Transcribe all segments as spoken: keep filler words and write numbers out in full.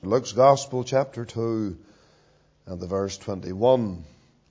Luke's Gospel, chapter two, and the verse twenty-one.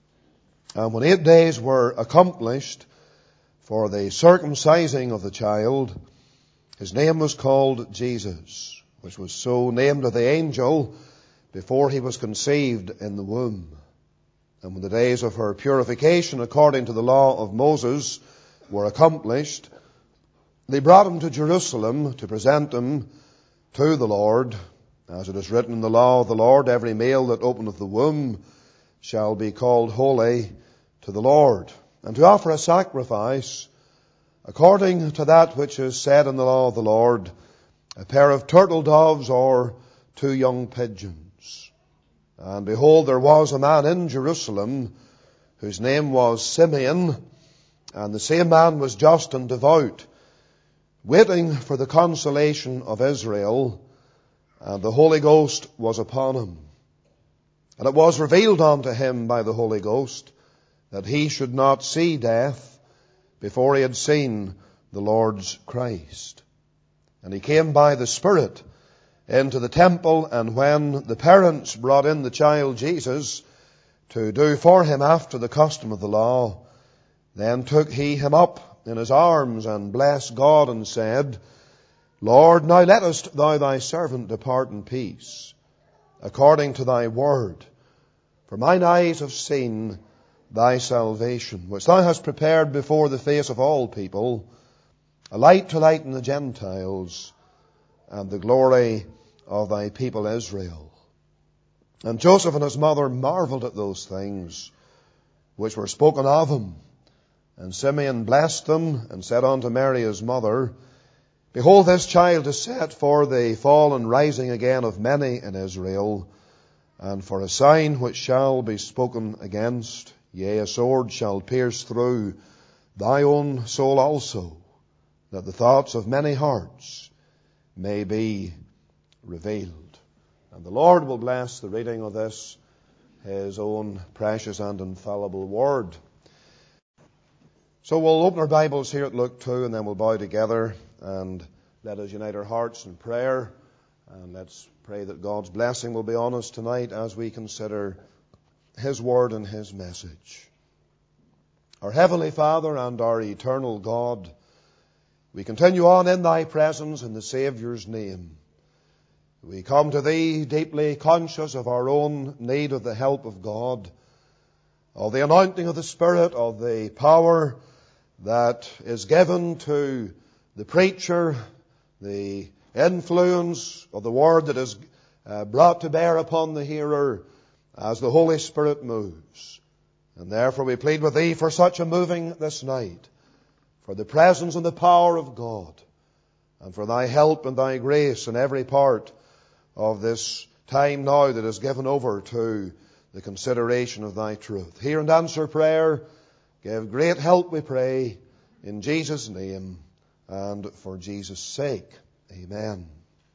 And when eight days were accomplished for the circumcising of the child, his name was called Jesus, which was so named of the angel before he was conceived in the womb. And when the days of her purification according to the law of Moses were accomplished, they brought him to Jerusalem to present him to the Lord. As it is written in the law of the Lord, every male that openeth the womb shall be called holy to the Lord, and to offer a sacrifice according to that which is said in the law of the Lord, a pair of turtle doves or two young pigeons. And behold, there was a man in Jerusalem whose name was Simeon, and the same man was just and devout, waiting for the consolation of Israel, and the Holy Ghost was upon him. And it was revealed unto him by the Holy Ghost that he should not see death before he had seen the Lord's Christ. And he came by the Spirit into the temple, and when the parents brought in the child Jesus to do for him after the custom of the law, then took he him up in his arms and blessed God and said, Lord, now lettest thou thy servant depart in peace, according to thy word. For mine eyes have seen thy salvation, which thou hast prepared before the face of all people, a light to lighten the Gentiles, and the glory of thy people Israel. And Joseph and his mother marveled at those things which were spoken of him. And Simeon blessed them, and said unto Mary his mother, Behold, this child is set for the fall and rising again of many in Israel, and for a sign which shall be spoken against, yea, a sword shall pierce through thy own soul also, that the thoughts of many hearts may be revealed. And the Lord will bless the reading of this, his own precious and infallible word. So we'll open our Bibles here at Luke two, and then we'll bow together and let us unite our hearts in prayer. And let's pray that God's blessing will be on us tonight as we consider his word and his message. Our Heavenly Father and our eternal God, we continue on in thy presence in the Saviour's name. We come to thee deeply conscious of our own need of the help of God, of the anointing of the Spirit, of the power that is given to the preacher, the influence of the word that is uh, brought to bear upon the hearer as the Holy Spirit moves. And therefore we plead with thee for such a moving this night, for the presence and the power of God, and for thy help and thy grace in every part of this time now that is given over to the consideration of thy truth. Hear and answer prayer. Give great help, we pray, in Jesus' name and for Jesus' sake. Amen.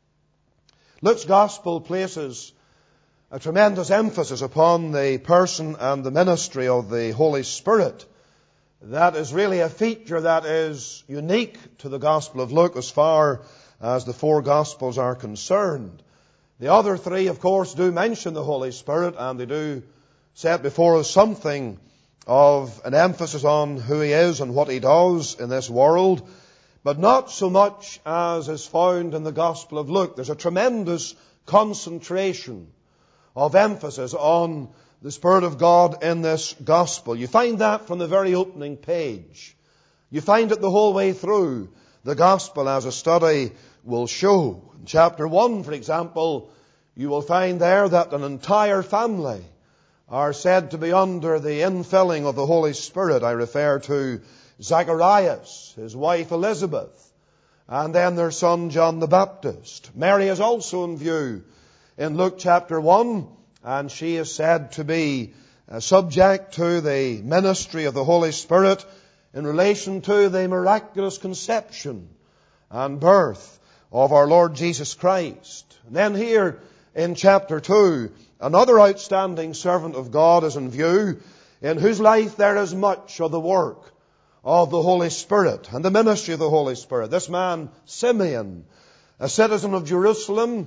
Luke's Gospel places a tremendous emphasis upon the person and the ministry of the Holy Spirit. That is really a feature that is unique to the Gospel of Luke as far as the four Gospels are concerned. The other three, of course, do mention the Holy Spirit, and they do set before us something of an emphasis on who he is and what he does in this world, but not so much as is found in the Gospel of Luke. There's a tremendous concentration of emphasis on the Spirit of God in this Gospel. You find that from the very opening page. You find it the whole way through the Gospel, as a study will show. In chapter one, for example, you will find there that an entire family are said to be under the infilling of the Holy Spirit. I refer to Zacharias, his wife Elizabeth, and then their son John the Baptist. Mary is also in view in Luke chapter one, and she is said to be uh, subject to the ministry of the Holy Spirit in relation to the miraculous conception and birth of our Lord Jesus Christ. And then here in chapter two, another outstanding servant of God is in view, in whose life there is much of the work of the Holy Spirit and the ministry of the Holy Spirit. This man, Simeon, a citizen of Jerusalem,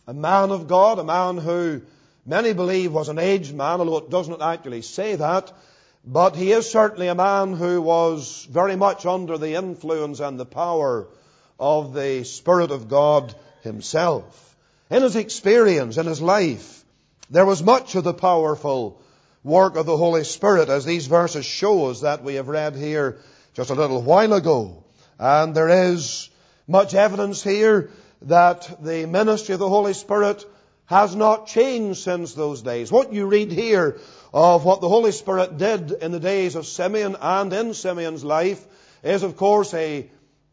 a man of God, a man who many believe was an aged man, although it doesn't actually say that. But he is certainly a man who was very much under the influence and the power of the Spirit of God himself. In his experience, in his life, there was much of the powerful work of the Holy Spirit, as these verses show us that we have read here just a little while ago. And there is much evidence here that the ministry of the Holy Spirit has not changed since those days. What you read here of what the Holy Spirit did in the days of Simeon and in Simeon's life is, of course, a,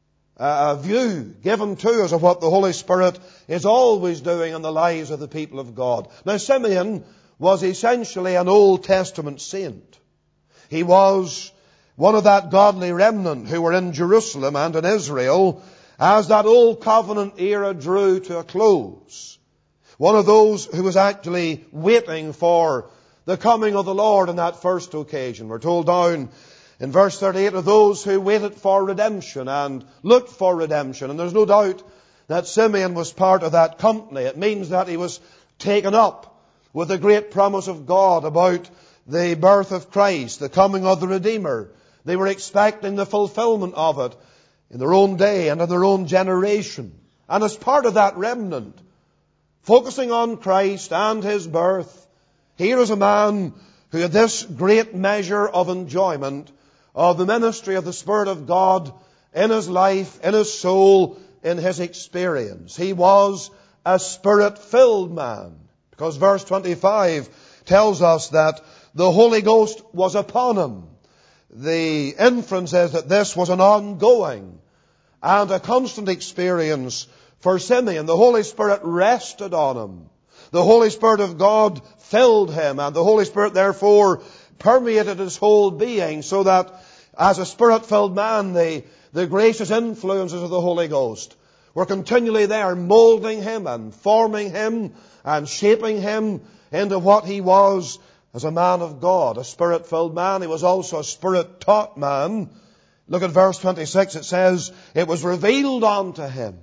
a view given to us of what the Holy Spirit is always doing in the lives of the people of God. Now, Simeon was essentially an Old Testament saint. He was one of that godly remnant who were in Jerusalem and in Israel as that Old Covenant era drew to a close. One of those who was actually waiting for the coming of the Lord on that first occasion. We're told down in verse thirty-eight of those who waited for redemption and looked for redemption. And there's no doubt that Simeon was part of that company. It means that he was taken up with the great promise of God about the birth of Christ, the coming of the Redeemer. They were expecting the fulfillment of it in their own day and in their own generation. And as part of that remnant, focusing on Christ and his birth, here is a man who had this great measure of enjoyment of the ministry of the Spirit of God in his life, in his soul, in his experience. He was a Spirit-filled man, because verse twenty-five tells us that the Holy Ghost was upon him. The inference is that this was an ongoing and a constant experience for Simeon. The Holy Spirit rested on him. The Holy Spirit of God filled him, and the Holy Spirit therefore permeated his whole being, so that as a Spirit-filled man, the, the gracious influences of the Holy Ghost were continually there, molding him and forming him and shaping him into what he was as a man of God, a Spirit-filled man. He was also a Spirit-taught man. Look at verse twenty-six. It says, it was revealed unto him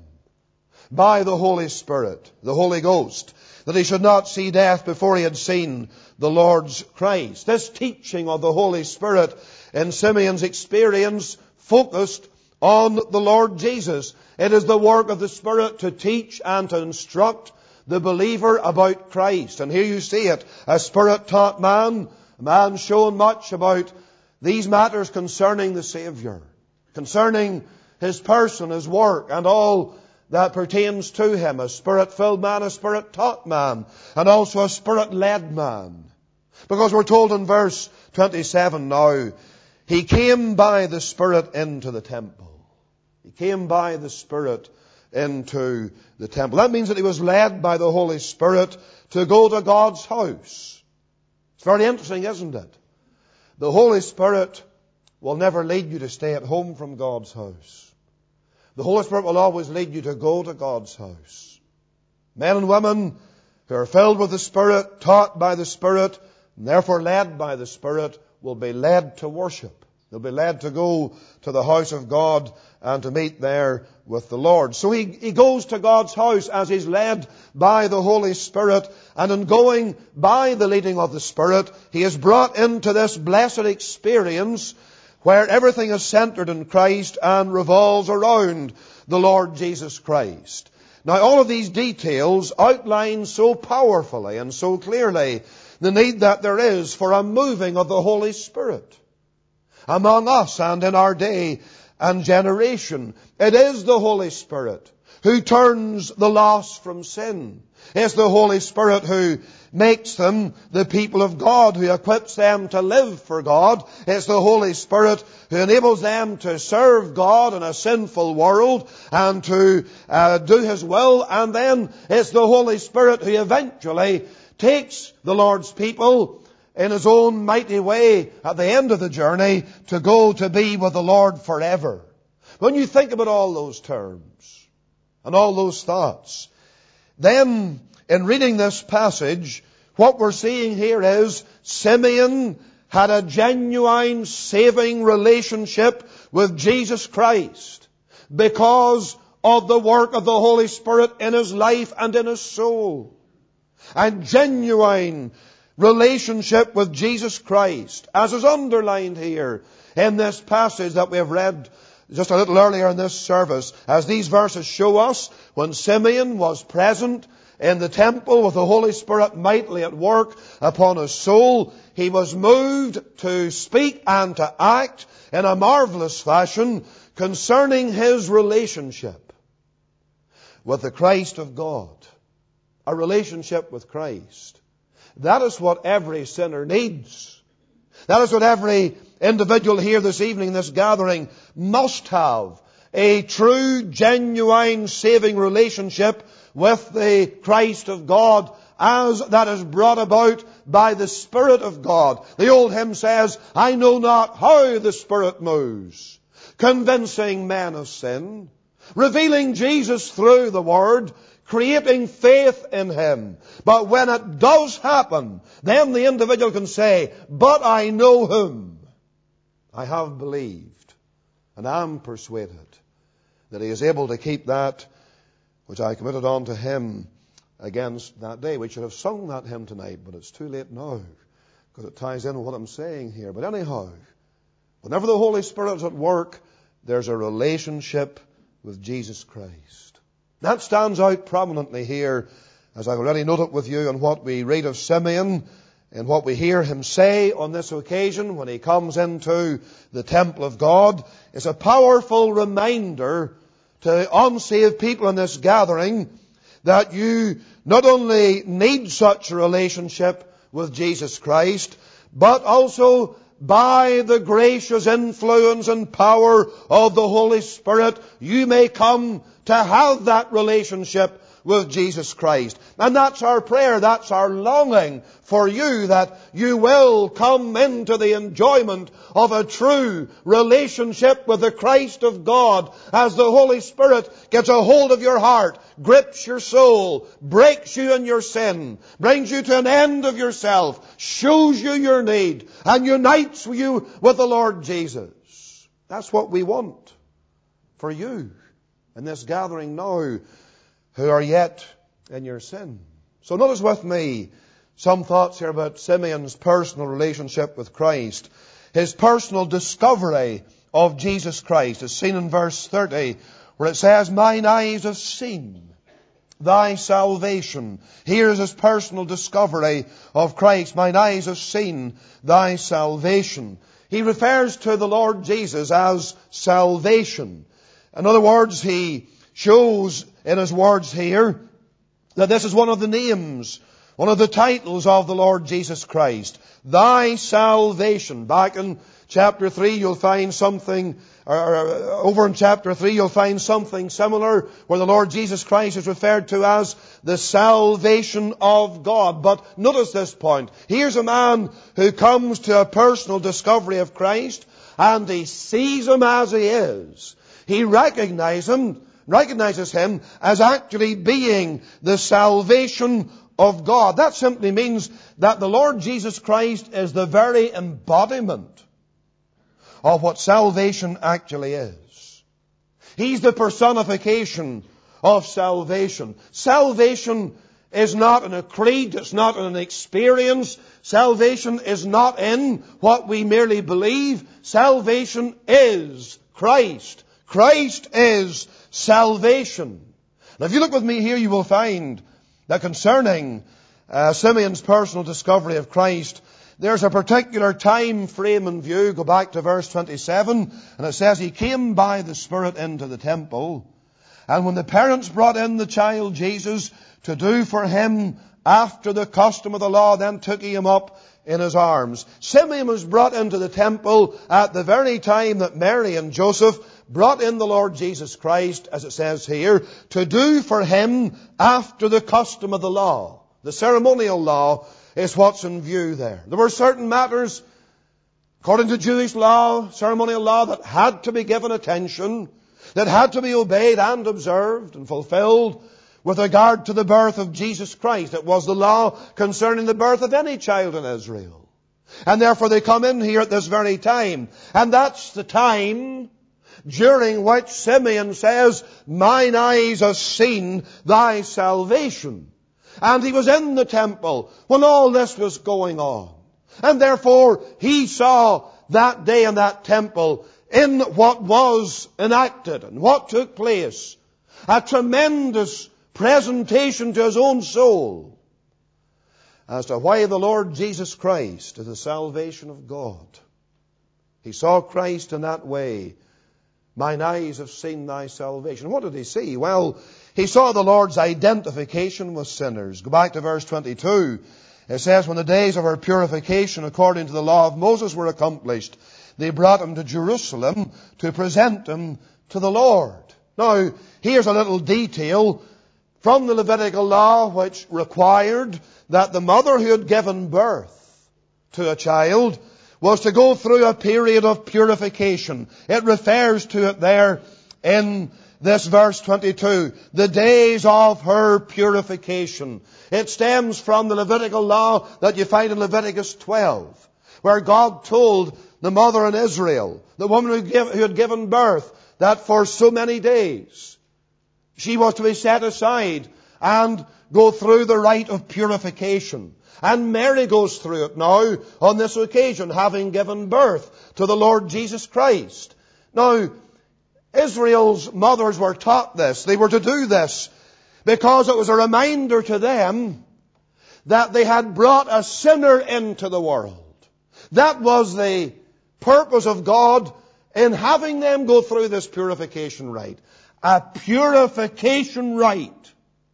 by the Holy Spirit, the Holy Ghost, that he should not see death before he had seen the Lord's Christ. This teaching of the Holy Spirit in Simeon's experience focused on the Lord Jesus. It is the work of the Spirit to teach and to instruct the believer about Christ. And here you see it, a Spirit-taught man, a man shown much about these matters concerning the Savior, concerning his person, his work, and all that pertains to him. A Spirit-filled man, a Spirit-taught man, and also a Spirit-led man. Because we're told in verse twenty-seven now, he came by the Spirit into the temple. He came by the Spirit into the temple. That means that he was led by the Holy Spirit to go to God's house. It's very interesting, isn't it? The Holy Spirit will never lead you to stay at home from God's house. The Holy Spirit will always lead you to go to God's house. Men and women who are filled with the Spirit, taught by the Spirit, and therefore led by the Spirit, will be led to worship. They'll be led to go to the house of God and to meet there with the Lord. So he, he goes to God's house as he's led by the Holy Spirit. And in going by the leading of the Spirit, he is brought into this blessed experience where everything is centered in Christ and revolves around the Lord Jesus Christ. Now, all of these details outline so powerfully and so clearly the need that there is for a moving of the Holy Spirit among us and in our day and generation. It is the Holy Spirit who turns the lost from sin. It's the Holy Spirit who makes them the people of God, who equips them to live for God. It's the Holy Spirit who enables them to serve God in a sinful world and to uh, do His will. And then it's the Holy Spirit who eventually takes the Lord's people in His own mighty way at the end of the journey to go to be with the Lord forever. When you think about all those terms and all those thoughts, then in reading this passage, what we're seeing here is Simeon had a genuine saving relationship with Jesus Christ because of the work of the Holy Spirit in his life and in his soul. And genuine relationship with Jesus Christ, as is underlined here in this passage that we have read just a little earlier in this service, as these verses show us, when Simeon was present in the temple with the Holy Spirit mightily at work upon his soul, he was moved to speak and to act in a marvelous fashion concerning his relationship with the Christ of God. A relationship with Christ. That is what every sinner needs. That is what every individual here this evening in this gathering must have. A true, genuine, saving relationship with the Christ of God, as that is brought about by the Spirit of God. The old hymn says, I know not how the Spirit moves, convincing men of sin, revealing Jesus through the Word, creating faith in Him. But when it does happen, then the individual can say, but I know Him. I have believed and am persuaded that He is able to keep that which I committed unto Him against that day. We should have sung that hymn tonight, but it's too late now, because it ties in with what I'm saying here. But anyhow, whenever the Holy Spirit is at work, there's a relationship with Jesus Christ. That stands out prominently here, as I've already noted with you, in what we read of Simeon and what we hear him say on this occasion when he comes into the temple of God. Is a powerful reminder to unsaved people in this gathering that you not only need such a relationship with Jesus Christ, but also by the gracious influence and power of the Holy Spirit, you may come to have that relationship with Jesus Christ. And that's our prayer, that's our longing for you, that you will come into the enjoyment of a true relationship with the Christ of God, as the Holy Spirit gets a hold of your heart, grips your soul, breaks you in your sin, brings you to an end of yourself, shows you your need, and unites you with the Lord Jesus. That's what we want for you in this gathering now, who are yet in your sin. So notice with me some thoughts here about Simeon's personal relationship with Christ. His personal discovery of Jesus Christ is seen in verse thirty, where it says, mine eyes have seen thy salvation. Here is his personal discovery of Christ. Mine eyes have seen thy salvation. He refers to the Lord Jesus as salvation. In other words, he shows in his words here that this is one of the names, one of the titles of the Lord Jesus Christ. Thy salvation. Back in chapter three you'll find something, or over in chapter three you'll find something similar, where the Lord Jesus Christ is referred to as the salvation of God. But notice this point. Here's a man who comes to a personal discovery of Christ, and he sees Him as He is. He recognizes Him recognizes Him as actually being the salvation of God. That simply means that the Lord Jesus Christ is the very embodiment of what salvation actually is. He's the personification of salvation. Salvation is not in a creed, it's not in an experience. Salvation is not in what we merely believe. Salvation is Christ. Christ is salvation. Now, if you look with me here, you will find that concerning uh, Simeon's personal discovery of Christ, there's a particular time frame in view. Go back to verse twenty-seven, and it says, he came by the Spirit into the temple, and when the parents brought in the child Jesus to do for him after the custom of the law, then took he him up in his arms. Simeon was brought into the temple at the very time that Mary and Joseph brought in the Lord Jesus Christ, as it says here, to do for him after the custom of the law. The ceremonial law is what's in view there. There were certain matters, according to Jewish law, ceremonial law, that had to be given attention, that had to be obeyed and observed and fulfilled with regard to the birth of Jesus Christ. It was the law concerning the birth of any child in Israel. And therefore they come in here at this very time. And that's the time during which Simeon says, mine eyes have seen thy salvation. And he was in the temple when all this was going on. And therefore he saw that day in that temple, in what was enacted and what took place, a tremendous presentation to his own soul as to why the Lord Jesus Christ is the salvation of God. He saw Christ in that way. Mine eyes have seen thy salvation. What did he see? Well, he saw the Lord's identification with sinners. Go back to verse twenty-two. It says, when the days of our purification according to the law of Moses were accomplished, they brought him to Jerusalem to present him to the Lord. Now, here's a little detail from the Levitical law which required that the mother who had given birth to a child was to go through a period of purification. It refers to it there in this verse twenty-two, the days of her purification. It stems from the Levitical law that you find in Leviticus twelve, where God told the mother in Israel, the woman who, give, who had given birth, that for so many days she was to be set aside and go through the rite of purification. And Mary goes through it now on this occasion, having given birth to the Lord Jesus Christ. Now, Israel's mothers were taught this. They were to do this because it was a reminder to them that they had brought a sinner into the world. That was the purpose of God in having them go through this purification rite. A purification rite.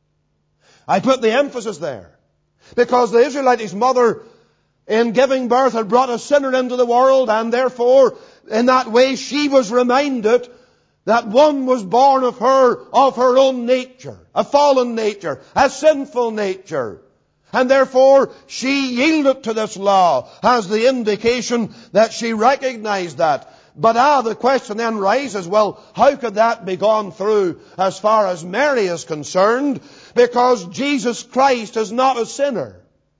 I put the emphasis there. Because the Israelite's mother, in giving birth, had brought a sinner into the world, and therefore, in that way, she was reminded that one was born of her, of her own nature, a fallen nature, a sinful nature. And therefore, she yielded to this law as the indication that she recognized that. But ah, the question then rises, well, how could that be gone through as far as Mary is concerned? Because Jesus Christ is not a sinner.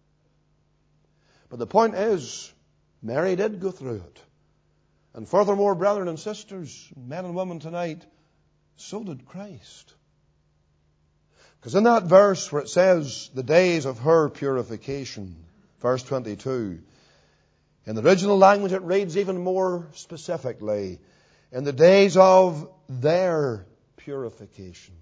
But the point is, Mary did go through it. And furthermore, brethren and sisters, men and women tonight, so did Christ. Because in that verse where it says, the days of her purification, verse twenty-two, in the original language it reads even more specifically, in the days of their purification.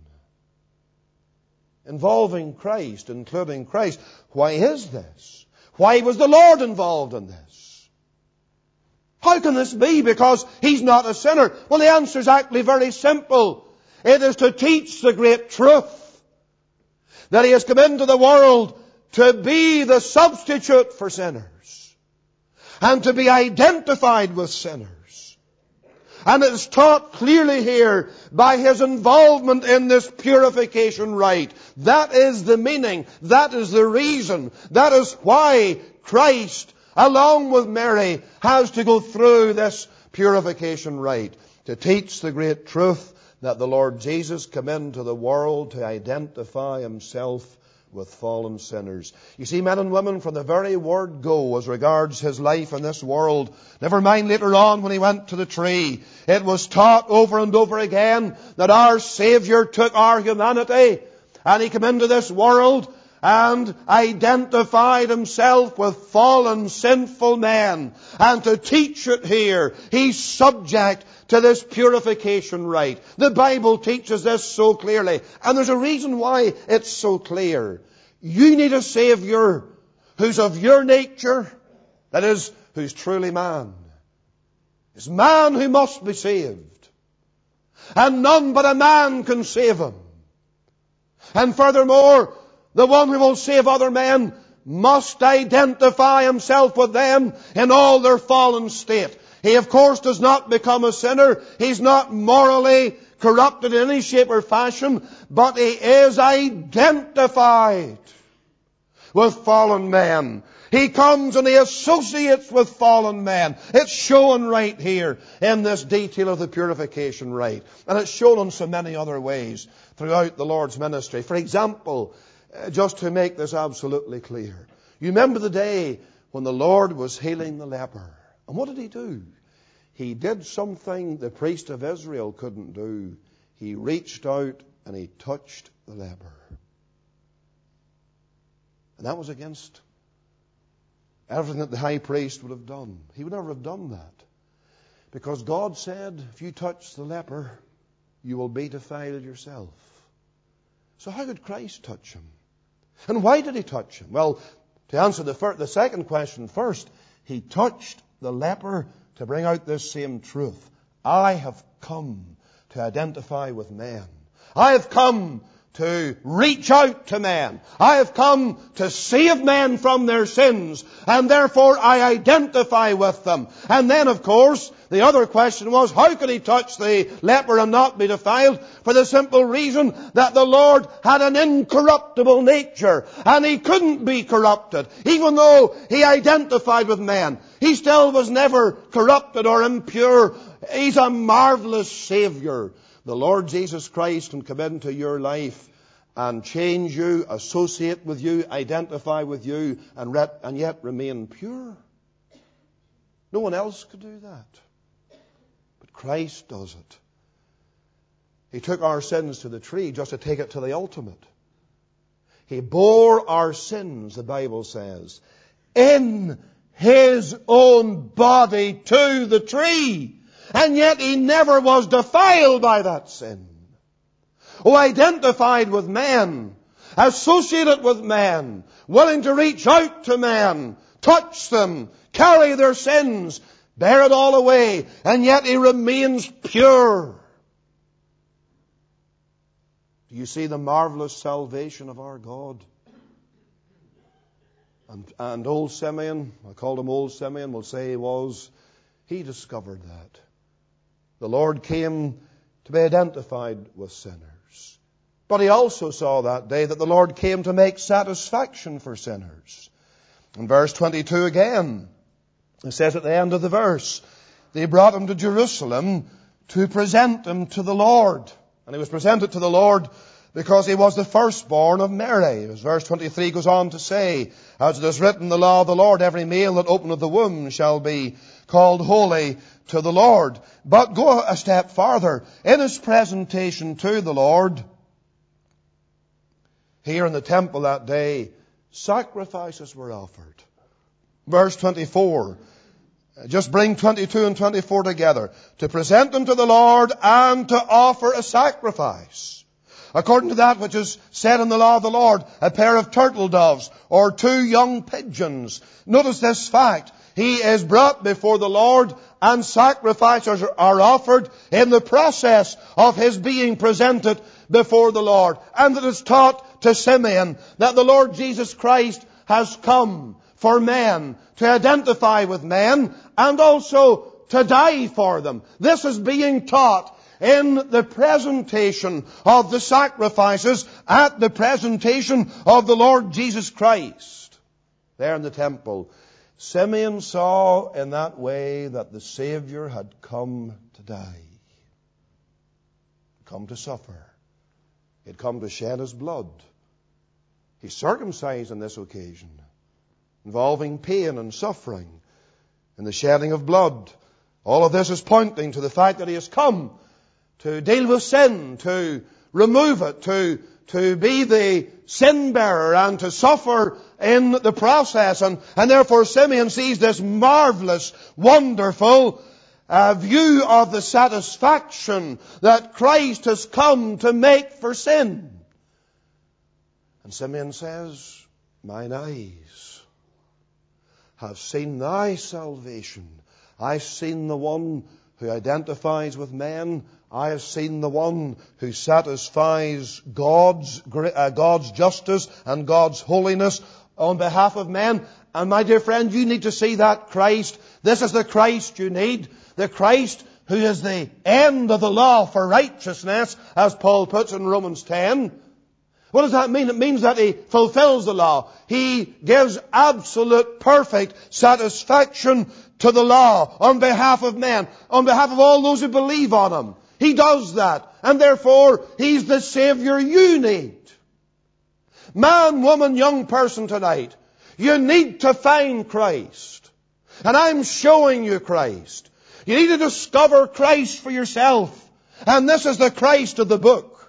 Involving Christ, including Christ. Why is this? Why was the Lord involved in this? How can this be? Because He's not a sinner. Well, the answer is actually very simple. It is to teach the great truth that He has come into the world to be the substitute for sinners. And to be identified with sinners. And it is taught clearly here by His involvement in this purification rite. That is the meaning. That is the reason. That is why Christ, along with Mary, has to go through this purification rite. To teach the great truth that the Lord Jesus came into the world to identify Himself with fallen sinners. You see, men and women, from the very word go as regards His life in this world, never mind later on when He went to the tree, it was taught over and over again that our Savior took our humanity and He came into this world and identified Himself with fallen, sinful men. And to teach it here, He's subject to this purification rite. The Bible teaches this so clearly. And there's a reason why it's so clear. You need a Savior who's of your nature, that is, who's truly man. It's man who must be saved. And none but a man can save him. And furthermore, the one who will save other men must identify himself with them in all their fallen state. He, of course, does not become a sinner. He's not morally corrupted in any shape or fashion, but he is identified with fallen men. He comes and he associates with fallen men. It's shown right here in this detail of the purification rite. And it's shown in so many other ways throughout the Lord's ministry. For example, just to make this absolutely clear, you remember the day when the Lord was healing the leper. And what did He do? he did something the priest of Israel couldn't do. He reached out and he touched the leper. And that was against everything that the high priest would have done. He would never have done that. Because God said, if you touch the leper, you will be defiled yourself. So how could Christ touch him? And why did he touch him? Well, to answer the, first, the second question first, he touched the leper to bring out this same truth. I have come to identify with men. I have come to reach out to men. I have come to save men from their sins, and therefore I identify with them. And then, of course, the other question was, how could he touch the leper and not be defiled? For the simple reason that the Lord had an incorruptible nature, and he couldn't be corrupted. Even though he identified with men, he still was never corrupted or impure. He's a marvelous Savior. The Lord Jesus Christ can come into your life and change you, associate with you, identify with you, and, re- and yet remain pure. No one else could do that. But Christ does it. He took our sins to the tree just to take it to the ultimate. He bore our sins, the Bible says, in His own body to the tree. And yet He never was defiled by that sin. Oh, identified with men, associated with men, willing to reach out to men, touch them, carry their sins, bear it all away, and yet He remains pure. Do you see the marvelous salvation of our God? And, and old Simeon, I called him old Simeon, will say he was, he discovered that. The Lord came to be identified with sinners. But he also saw that day that the Lord came to make satisfaction for sinners. In verse twenty-two again, it says at the end of the verse, they brought him to Jerusalem to present him to the Lord. And he was presented to the Lord because he was the firstborn of Mary. As verse twenty-three goes on to say, as it is written in the law of the Lord, every male that openeth the womb shall be called holy to the Lord. But go a step farther. In his presentation to the Lord, here in the temple that day, sacrifices were offered. Verse twenty-four. Just bring twenty-two and twenty-four together. To present them to the Lord and to offer a sacrifice. According to that which is said in the law of the Lord, a pair of turtle doves or two young pigeons. Notice this fact. He is brought before the Lord and sacrifices are offered in the process of his being presented before the Lord. And it is taught to Simeon that the Lord Jesus Christ has come for men, to identify with men, and also to die for them. This is being taught in the presentation of the sacrifices at the presentation of the Lord Jesus Christ. There in the temple, Simeon saw in that way that the Savior had come to die, come to suffer. He had come to shed his blood. He's circumcised on this occasion, involving pain and suffering and the shedding of blood. All of this is pointing to the fact that he has come to deal with sin, to remove it, to, to be the sin bearer and to suffer in the process. And, and therefore Simeon sees this marvelous, wonderful uh, view of the satisfaction that Christ has come to make for sin. And Simeon says, mine eyes have seen thy salvation. I've seen the one who identifies with men. I have seen the one who satisfies God's, uh, God's justice and God's holiness on behalf of men. And my dear friend, you need to see that Christ. This is the Christ you need. The Christ who is the end of the law for righteousness, as Paul puts in Romans ten. What does that mean? It means that he fulfills the law. He gives absolute, perfect satisfaction to the law on behalf of men, on behalf of all those who believe on him. He does that. And therefore, he's the Savior you need. Man, woman, young person tonight, you need to find Christ. And I'm showing you Christ. You need to discover Christ for yourself. And this is the Christ of the book.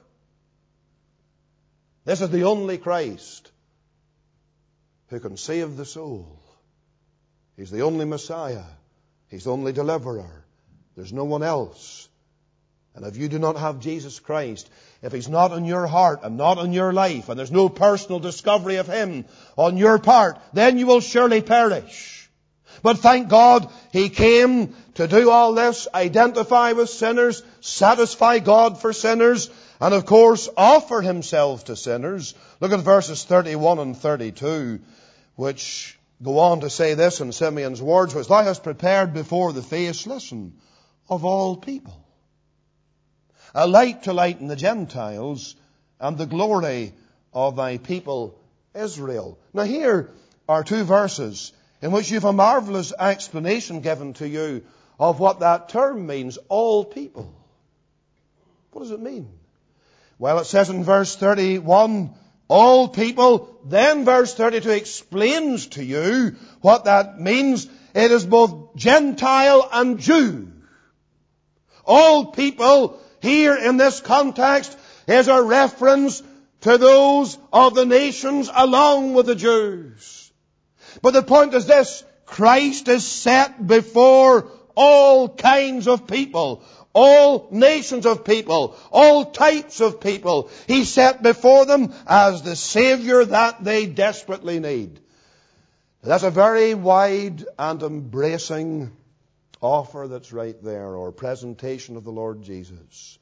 This is the only Christ who can save the soul. He's the only Messiah. He's the only deliverer. There's no one else. And if you do not have Jesus Christ, if He's not in your heart and not in your life, and there's no personal discovery of Him on your part, then you will surely perish. But thank God, He came to do all this, identify with sinners, satisfy God for sinners, and of course offer Himself to sinners. Look at verses thirty-one and thirty-two, which go on to say this in Simeon's words, which Thou hast prepared before the face, listen, of all people. A light to lighten the Gentiles and the glory of Thy people Israel. Now here are two verses in which you have a marvelous explanation given to you of what that term means, all people. What does it mean? Well, it says in verse thirty-one, all people. Then verse thirty-two explains to you what that means. It is both Gentile and Jew. All people here in this context is a reference to those of the nations along with the Jews. But the point is this, Christ is set before all kinds of people, all nations of people, all types of people. He's set before them as the Savior that they desperately need. That's a very wide and embracing offer that's right there, or presentation of the Lord Jesus.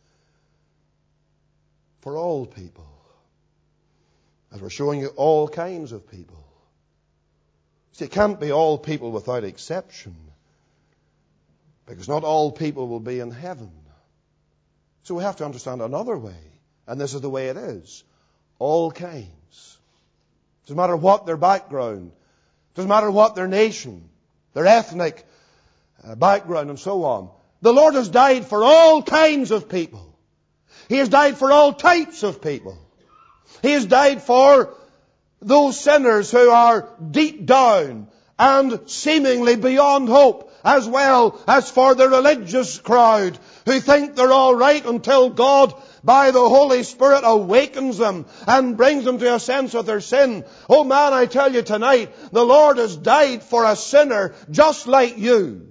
For all people. As we're showing you all kinds of people. See, it can't be all people without exception. Because not all people will be in heaven. So we have to understand another way. And this is the way it is. All kinds. Doesn't matter what their background. Doesn't matter what their nation, their ethnic uh, background and so on. The Lord has died for all kinds of people. He has died for all types of people. He has died for those sinners who are deep down and seemingly beyond hope, as well as for the religious crowd who think they're all right until God, by the Holy Spirit, awakens them and brings them to a sense of their sin. Oh man, I tell you tonight, the Lord has died for a sinner just like you.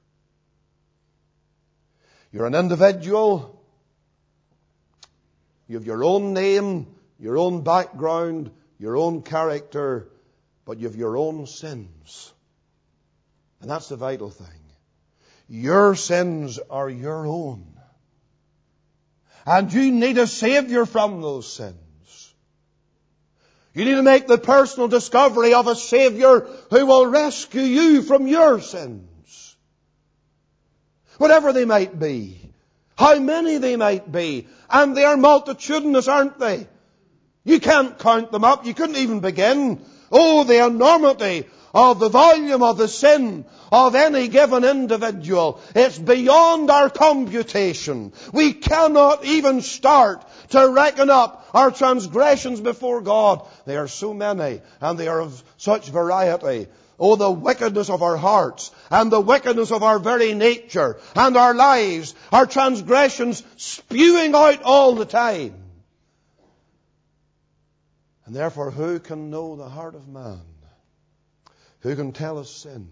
You're an individual. You have your own name, your own background, your own character, but you have your own sins. And that's the vital thing. Your sins are your own. And you need a Savior from those sins. You need to make the personal discovery of a Savior who will rescue you from your sins. Whatever they might be. How many they might be. And they are multitudinous, aren't they? You can't count them up. You couldn't even begin. Oh, the enormity of the volume of the sin of any given individual. It's beyond our computation. We cannot even start to reckon up our transgressions before God. They are so many, and they are of such variety. Oh, the wickedness of our hearts, and the wickedness of our very nature, and our lives, our transgressions spewing out all the time. And therefore, who can know the heart of man? Who can tell us sin?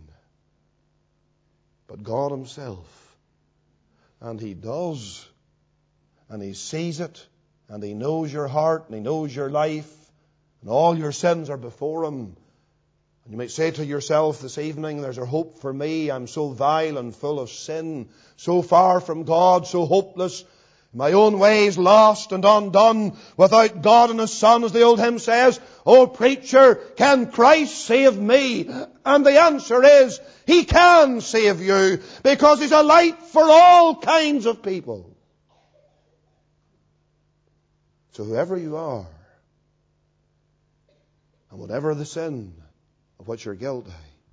But God Himself. And He does. And He sees it. And He knows your heart, and He knows your life. And all your sins are before Him. And you might say to yourself this evening, there's a hope for me. I'm so vile and full of sin. So far from God, so hopeless. My own ways lost and undone, without God and His Son, as the old hymn says. Oh, preacher, can Christ save me? And the answer is, He can save you, because He's a light for all kinds of people. So whoever you are, and whatever the sin of which you're guilty,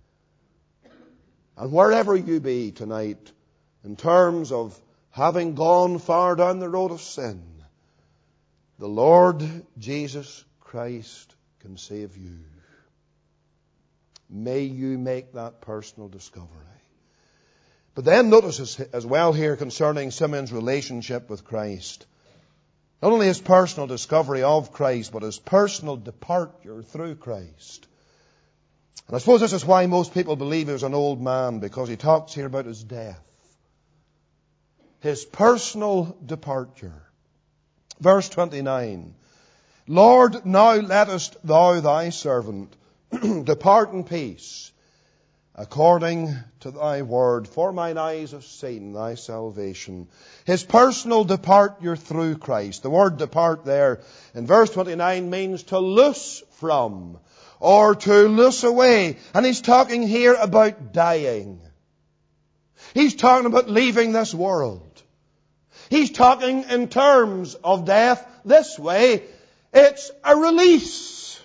and wherever you be tonight, in terms of having gone far down the road of sin, the Lord Jesus Christ can save you. May you make that personal discovery. But then notice as well here concerning Simeon's relationship with Christ. Not only his personal discovery of Christ, but his personal departure through Christ. And I suppose this is why most people believe he was an old man, because he talks here about his death. His personal departure. Verse twenty-nine. Lord, now lettest thou thy servant depart in peace, according to thy word, for mine eyes have seen thy salvation. His personal departure through Christ. The word depart there in verse twenty-nine means to loose from, or to loose away. And he's talking here about dying. He's talking about leaving this world. He's talking in terms of death this way. It's a release.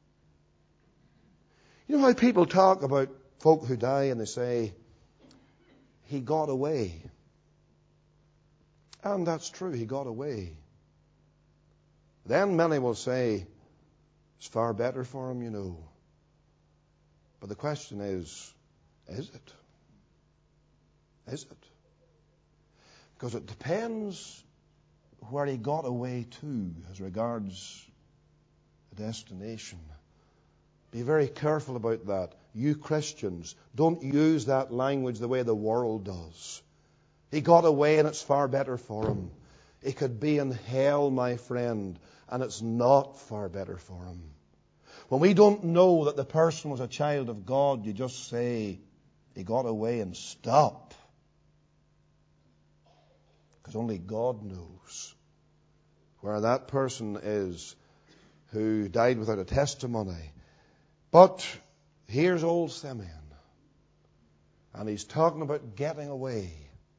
You know how people talk about folk who die and they say, he got away. And that's true, he got away. Then many will say, it's far better for him, you know. But the question is, is it? Is it? Because it depends where he got away to as regards the destination. Be very careful about that. You Christians, don't use that language the way the world does. He got away and it's far better for him. He could be in hell, my friend, and it's not far better for him. When we don't know that the person was a child of God, you just say, he got away and stop. Because only God knows where that person is who died without a testimony. But here's old Simeon. And he's talking about getting away.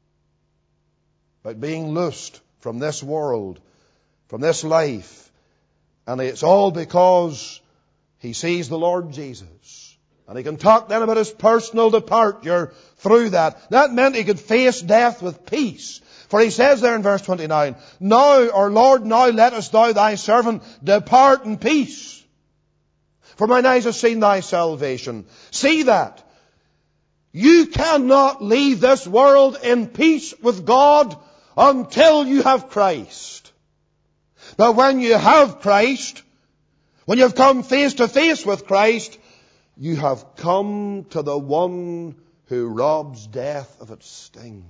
About being loosed from this world, from this life. And it's all because he sees the Lord Jesus. And he can talk then about his personal departure through that. That meant he could face death with peace. For he says there in verse twenty-nine, now, or Lord, now lettest thou thy servant depart in peace. For mine eyes have seen thy salvation. See that. You cannot leave this world in peace with God until you have Christ. But when you have Christ, when you've come face to face with Christ, you have come to the one who robs death of its sting.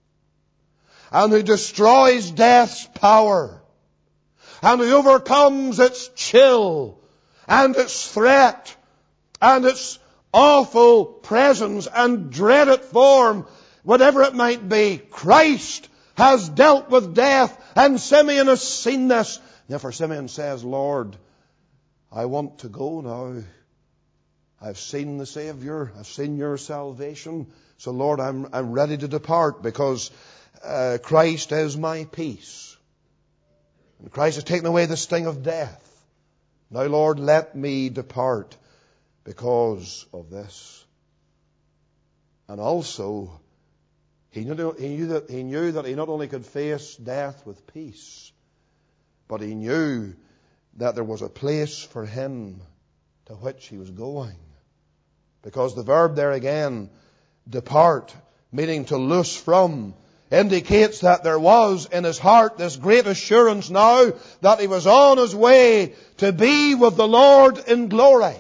And who destroys death's power. And who overcomes its chill and its threat and its awful presence and dreaded form, whatever it might be. Christ has dealt with death, and Simeon has seen this. Therefore Simeon says, Lord, I want to go now. I've seen the Savior. I've seen your salvation. So Lord, I'm, I'm ready to depart because uh, Christ is my peace. And Christ has taken away the sting of death. Now, Lord, let me depart because of this. And also, he knew, he knew that he knew that he not only could face death with peace, but he knew that there was a place for him to which he was going. Because the verb there again, depart, meaning to loose from, indicates that there was in his heart this great assurance now that he was on his way to be with the Lord in glory.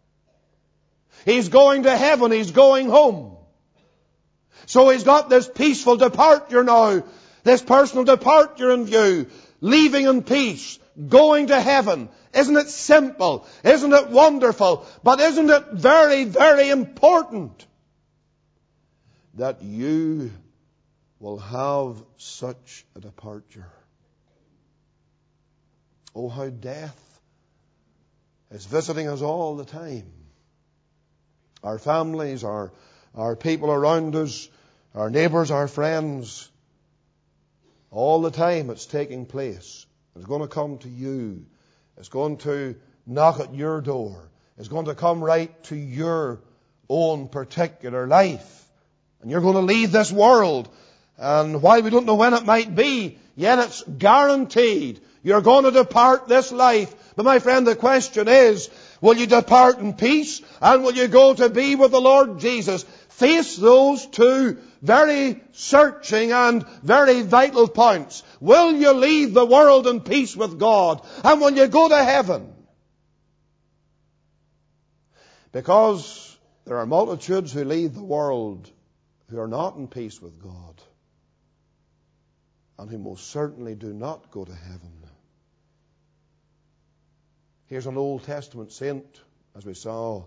He's going to heaven. He's going home. So he's got this peaceful departure now, this personal departure in view, leaving in peace, going to heaven. Isn't it simple? Isn't it wonderful? But isn't it very, very important that you will have such a departure? Oh, how death is visiting us all the time. Our families, our, our people around us, our neighbours, our friends. All the time it's taking place. It's going to come to you. It's going to knock at your door. It's going to come right to your own particular life. And you're going to leave this world. And while we don't know when it might be, yet it's guaranteed you're going to depart this life. But my friend, the question is, will you depart in peace? And will you go to be with the Lord Jesus? Face those two very searching and very vital points. Will you leave the world in peace with God? And when you go to heaven, because there are multitudes who leave the world who are not in peace with God, and who most certainly do not go to heaven. Here's an Old Testament saint, as we saw.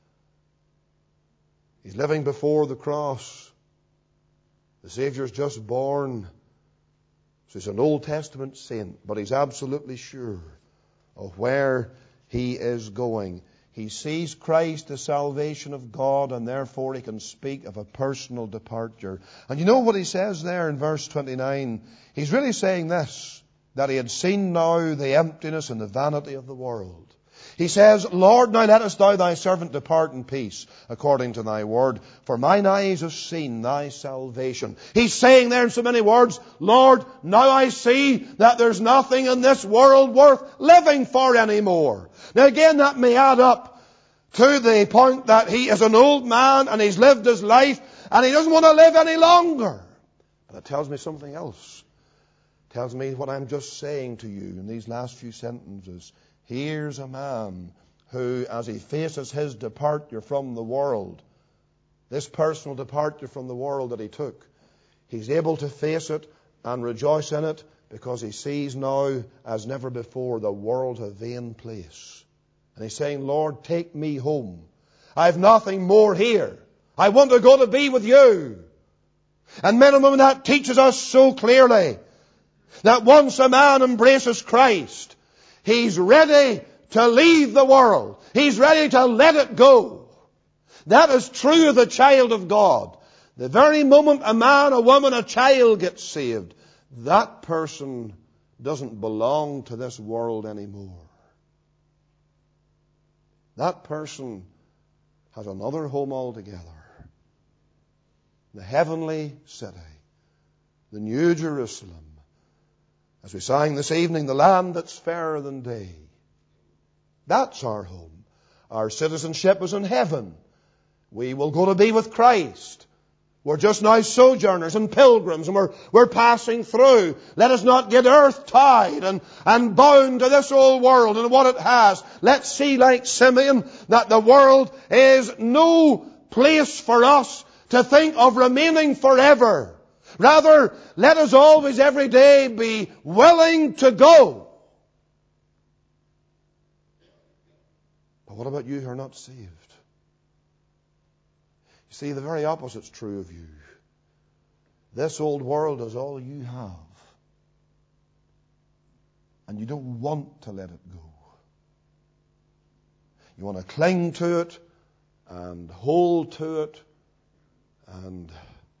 He's living before the cross. The Saviour's just born. So he's an Old Testament saint, but he's absolutely sure of where he is going. He sees Christ, the salvation of God, and therefore he can speak of a personal departure. And you know what he says there in verse twenty-nine? He's really saying this, that he had seen now the emptiness and the vanity of the world. He says, Lord, now lettest thou thy servant depart in peace, according to thy word, for mine eyes have seen thy salvation. He's saying there in so many words, Lord, now I see that there's nothing in this world worth living for anymore. Now again, that may add up to the point that he is an old man and he's lived his life and he doesn't want to live any longer. But it tells me something else. It tells me what I'm just saying to you in these last few sentences. Here's a man who, as he faces his departure from the world, this personal departure from the world that he took, he's able to face it and rejoice in it because he sees now, as never before, the world a vain place. And he's saying, Lord, take me home. I have nothing more here. I want to go to be with you. And men and women, that teaches us so clearly that once a man embraces Christ, he's ready to leave the world. He's ready to let it go. That is true of the child of God. The very moment a man, a woman, a child gets saved, that person doesn't belong to this world anymore. That person has another home altogether. The heavenly city, the New Jerusalem. As we sang this evening, the land that's fairer than day. That's our home. Our citizenship is in heaven. We will go to be with Christ. We're just now sojourners and pilgrims, and we're, we're passing through. Let us not get earth-tied and, and bound to this old world and what it has. Let's see, like Simeon, that the world is no place for us to think of remaining forever. Rather, let us always, every day, be willing to go. But what about you who are not saved? You see, the very opposite's true of you. This old world is all you have. And you don't want to let it go. You want to cling to it and hold to it and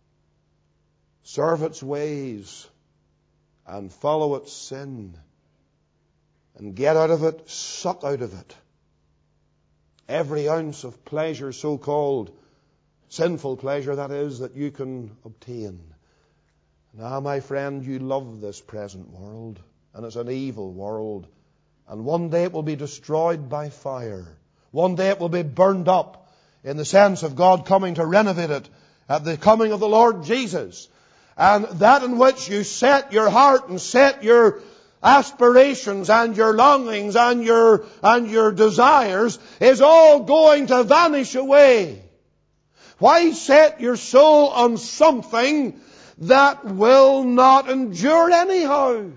serve its ways and follow its sin and get out of it, suck out of it every ounce of pleasure, so-called sinful pleasure, that is, that you can obtain. Now, my friend, you love this present world, and it's an evil world, and one day it will be destroyed by fire. One day it will be burned up in the sense of God coming to renovate it at the coming of the Lord Jesus. And that in which you set your heart and set your aspirations and your longings and your, and your desires is all going to vanish away. Why set your soul on something that will not endure anyhow? It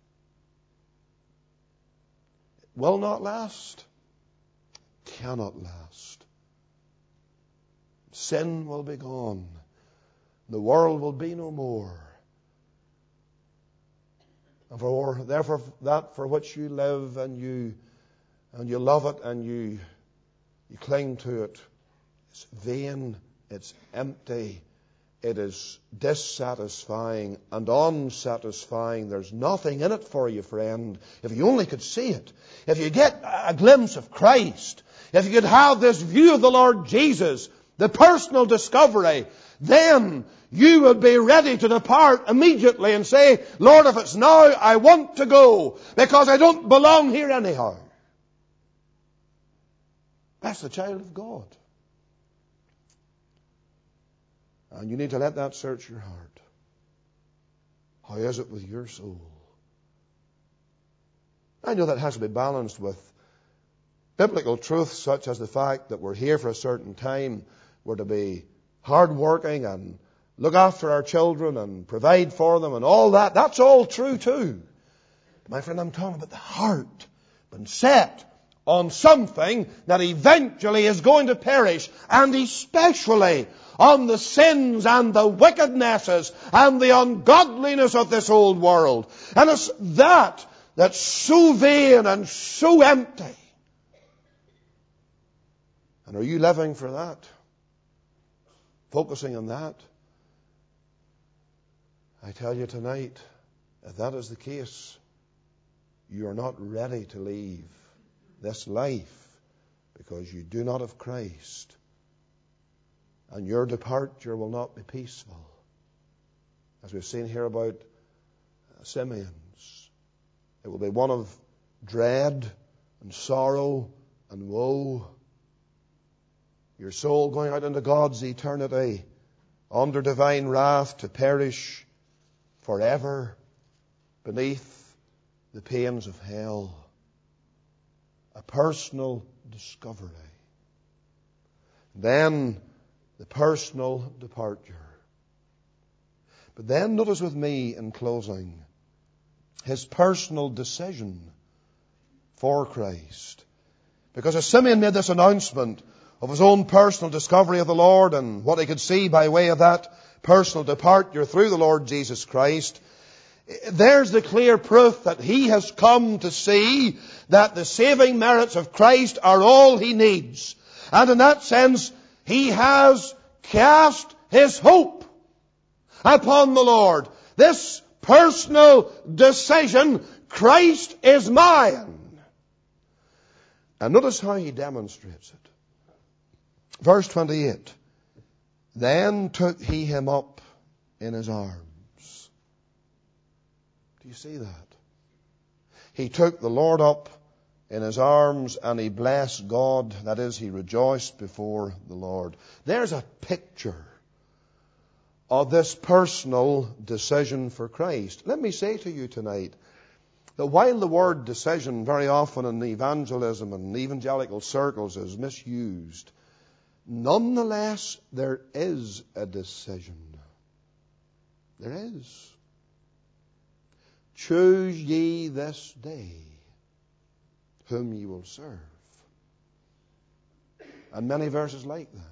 will not last. Cannot last. Sin will be gone. The world will be no more. And for, therefore, that for which you live and you and you love it and you you cling to it, it's vain, it's empty, it is dissatisfying and unsatisfying. There's nothing in it for you, friend. If you only could see it, if you get a glimpse of Christ, if you could have this view of the Lord Jesus, the personal discovery, then you would be ready to depart immediately and say, Lord, if it's now, I want to go because I don't belong here anyhow. That's the child of God. And you need to let that search your heart. How is it with your soul? I know that has to be balanced with biblical truths such as the fact that we're here for a certain time. We're to be hard-working and look after our children and provide for them and all that. That's all true too. My friend, I'm talking about the heart being set on something that eventually is going to perish, and especially on the sins and the wickednesses and the ungodliness of this old world. And it's that that's so vain and so empty. And are you living for that? Focusing on that? I tell you tonight, if that is the case, you are not ready to leave this life because you do not have Christ. And your departure will not be peaceful. As we've seen here about Simeon's, it will be one of dread and sorrow and woe. Your soul going out into God's eternity under divine wrath to perish forever beneath the pains of hell. A personal discovery. Then the personal departure. But then notice with me in closing his personal decision for Christ. Because as Simeon made this announcement of his own personal discovery of the Lord and what he could see by way of that personal departure through the Lord Jesus Christ, there's the clear proof that he has come to see that the saving merits of Christ are all he needs. And in that sense, he has cast his hope upon the Lord. This personal decision, Christ is mine. And notice how he demonstrates it. Verse twenty-eight. Then took he him up in his arms. Do you see that? He took the Lord up in his arms and he blessed God. That is, he rejoiced before the Lord. There's a picture of this personal decision for Christ. Let me say to you tonight that while the word decision very often in evangelism and evangelical circles is misused, nonetheless there is a decision. There is. Choose ye this day whom ye will serve. And many verses like that.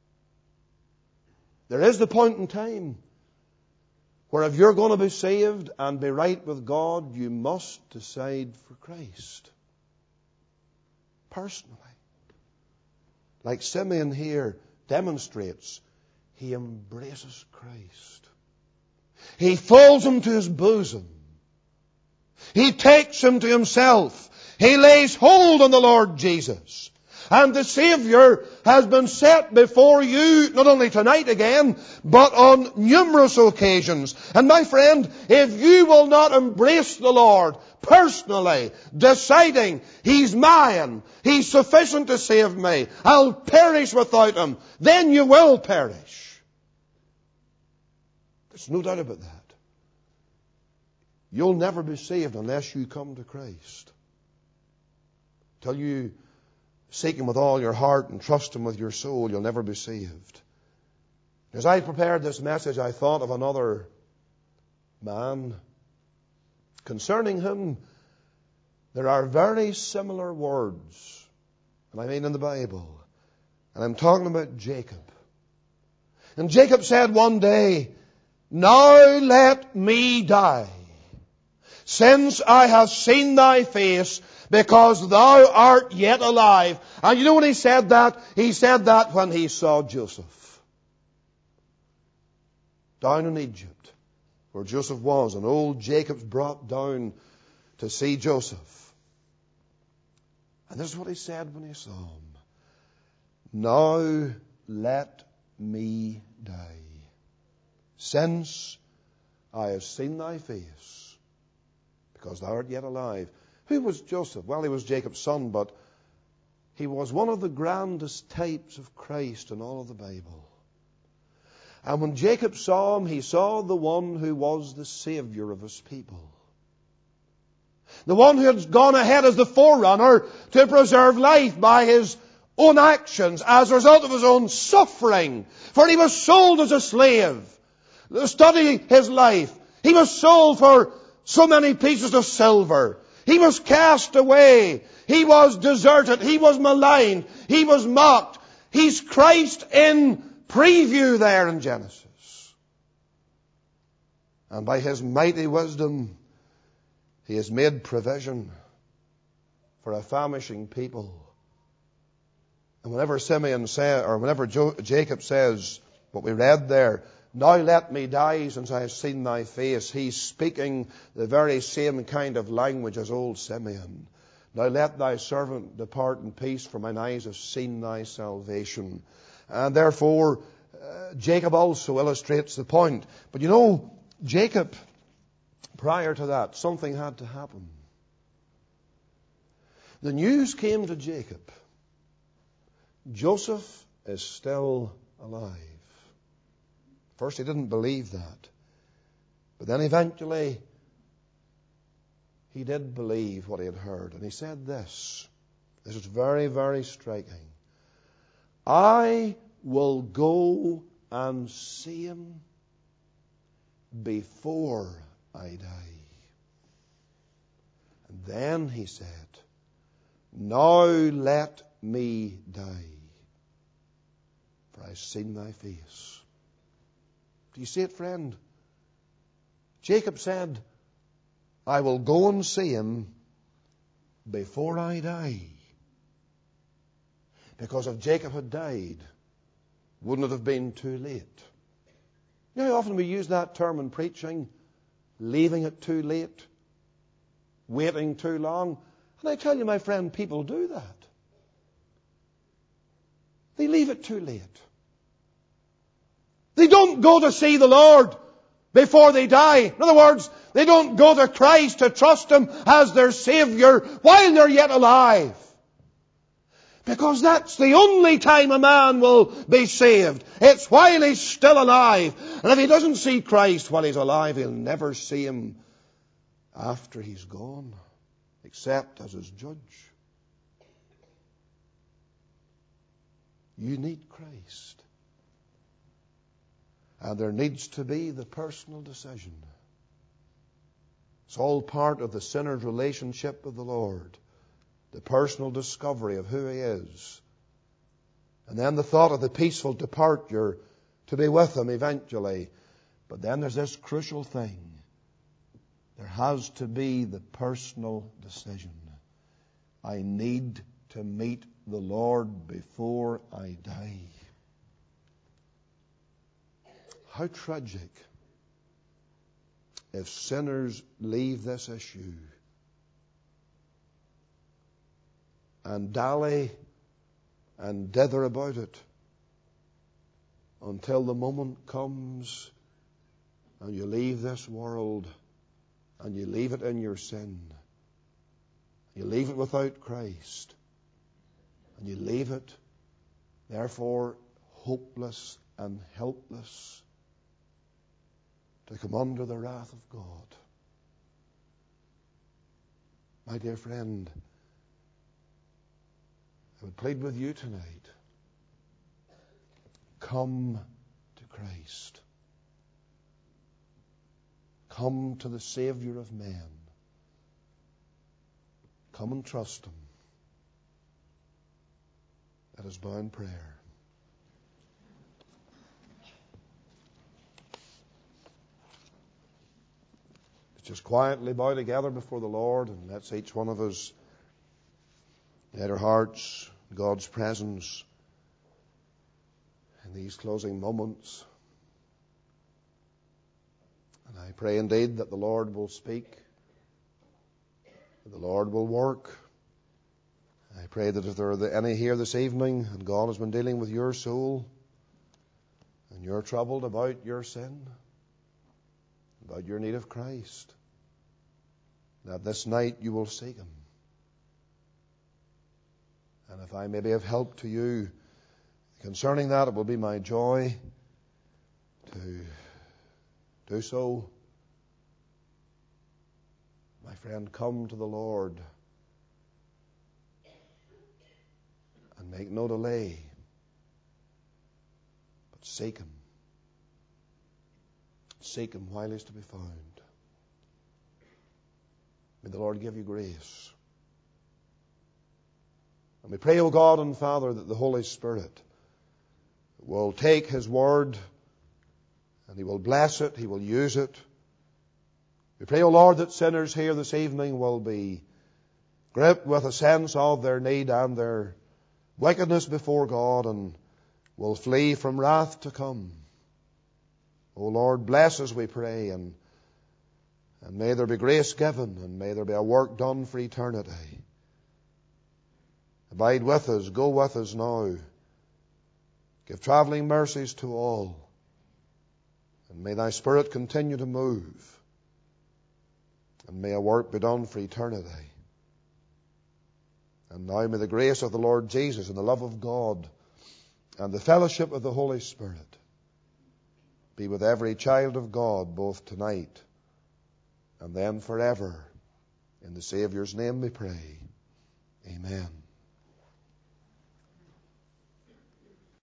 There is the point in time where if you're going to be saved and be right with God, you must decide for Christ. Personally. Like Simeon here demonstrates, he embraces Christ. He folds him to his bosom. He takes him to himself. He lays hold on the Lord Jesus. And the Savior has been set before you, not only tonight again, but on numerous occasions. And my friend, if you will not embrace the Lord personally, deciding, He's mine, He's sufficient to save me, I'll perish without Him, then you will perish. There's no doubt about that. You'll never be saved unless you come to Christ. Till you seek Him with all your heart and trust Him with your soul, you'll never be saved. As I prepared this message, I thought of another man. Concerning him, there are very similar words, and I mean in the Bible. And I'm talking about Jacob. And Jacob said one day, "Now let me die, since I have seen thy face, because thou art yet alive." And you know when he said that? He said that when he saw Joseph down in Egypt, where Joseph was, and old Jacob's brought down to see Joseph. And this is what he said when he saw him. "Now let me die, since I have seen thy face, because thou art yet alive." Who was Joseph? Well, he was Jacob's son, but he was one of the grandest types of Christ in all of the Bible. And when Jacob saw him, he saw the one who was the Savior of his people. The one who had gone ahead as the forerunner to preserve life by his own actions as a result of his own suffering. For he was sold as a slave. Study his life. He was sold for so many pieces of silver. He was cast away. He was deserted. He was maligned. He was mocked. He's Christ in preview there in Genesis. And by his mighty wisdom, he has made provision for a famishing people. And whenever Simeon says, or whenever jo- Jacob says what we read there, now let me die since I have seen thy face, he's speaking the very same kind of language as old Simeon. Now let thy servant depart in peace, for mine eyes have seen thy salvation. And therefore, uh, Jacob also illustrates the point. But you know, Jacob, prior to that, something had to happen. The news came to Jacob. Joseph is still alive. First, he didn't believe that. But then eventually, he did believe what he had heard. And he said this. This is very, very striking. I will go and see him before I die. And then he said, now let me die, for I have seen thy face. Do you see it, friend? Jacob said, I will go and see him before I die. Because if Jacob had died, wouldn't it have been too late? You know how often we use that term in preaching? Leaving it too late? Waiting too long? And I tell you, my friend, people do that. They leave it too late. They don't go to see the Lord before they die. In other words, they don't go to Christ to trust Him as their Savior while they're yet alive. Because that's the only time a man will be saved. It's while he's still alive. And if he doesn't see Christ while he's alive, he'll never see Him after he's gone, except as his judge. You need Christ. And there needs to be the personal decision. It's all part of the sinner's relationship with the Lord. The personal discovery of who He is. And then the thought of the peaceful departure to be with Him eventually. But then there's this crucial thing. There has to be the personal decision. I need to meet the Lord before I die. How tragic if sinners leave this issue and dally and dither about it until the moment comes and you leave this world and you leave it in your sin. You leave it without Christ. And you leave it, therefore, hopeless and helpless to come under the wrath of God. My dear friend, I would plead with you tonight. Come to Christ. Come to the Savior of men. Come and trust Him. Let us bow in prayer. Let's just quietly bow together before the Lord, and let's each one of us let our hearts, God's presence in these closing moments. And I pray indeed that the Lord will speak, that the Lord will work. I pray that if there are any here this evening and God has been dealing with your soul and you're troubled about your sin, about your need of Christ, that this night you will seek Him. And if I may be of help to you concerning that, it will be my joy to do so, my friend, come to the Lord and make no delay, but seek Him. Seek Him while He's to be found. May the Lord give you grace. And we pray, O God and Father, that the Holy Spirit will take His Word and He will bless it, He will use it. We pray, O Lord, that sinners here this evening will be gripped with a sense of their need and their wickedness before God and will flee from wrath to come. O Lord, bless us, we pray, and, and may there be grace given, and may there be a work done for eternity. Abide with us, go with us now. Give travelling mercies to all, and may Thy Spirit continue to move, and may a work be done for eternity. And now may the grace of the Lord Jesus and the love of God and the fellowship of the Holy Spirit be with every child of God, both tonight and then forever. In the Saviour's name we pray.